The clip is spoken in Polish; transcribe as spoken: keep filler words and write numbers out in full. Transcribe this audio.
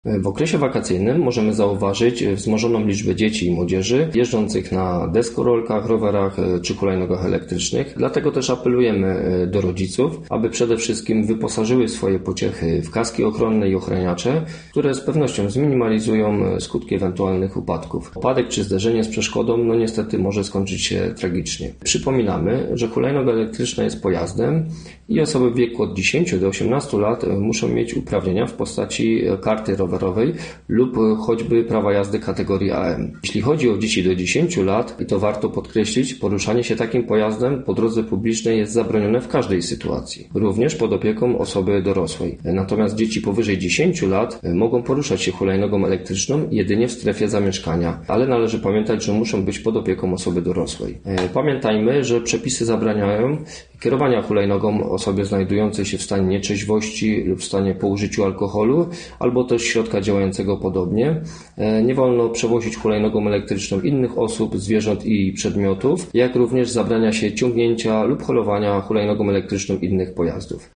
W okresie wakacyjnym możemy zauważyć wzmożoną liczbę dzieci i młodzieży jeżdżących na deskorolkach, rowerach czy hulajnogach elektrycznych. Dlatego też apelujemy do rodziców, aby przede wszystkim wyposażyły swoje pociechy w kaski ochronne i ochraniacze, które z pewnością zminimalizują skutki ewentualnych upadków. Upadek czy zderzenie z przeszkodą no niestety może skończyć się tragicznie. Przypominamy, że hulajnoga elektryczna jest pojazdem i osoby w wieku od dziesięciu do osiemnastu lat muszą mieć uprawnienia w postaci karty rowerowej rowerowej lub choćby prawa jazdy kategorii A M. Jeśli chodzi o dzieci do dziesięciu lat, i to warto podkreślić, poruszanie się takim pojazdem po drodze publicznej jest zabronione w każdej sytuacji, również pod opieką osoby dorosłej. Natomiast dzieci powyżej dziesięciu lat mogą poruszać się hulajnogą elektryczną jedynie w strefie zamieszkania, ale należy pamiętać, że muszą być pod opieką osoby dorosłej. Pamiętajmy, że przepisy zabraniają kierowania hulajnogą osobie znajdującej się w stanie nietrzeźwości lub w stanie po użyciu alkoholu, albo też środka działającego podobnie. Nie wolno przewozić hulajnogą elektryczną innych osób, zwierząt i przedmiotów, jak również zabrania się ciągnięcia lub holowania hulajnogą elektryczną innych pojazdów.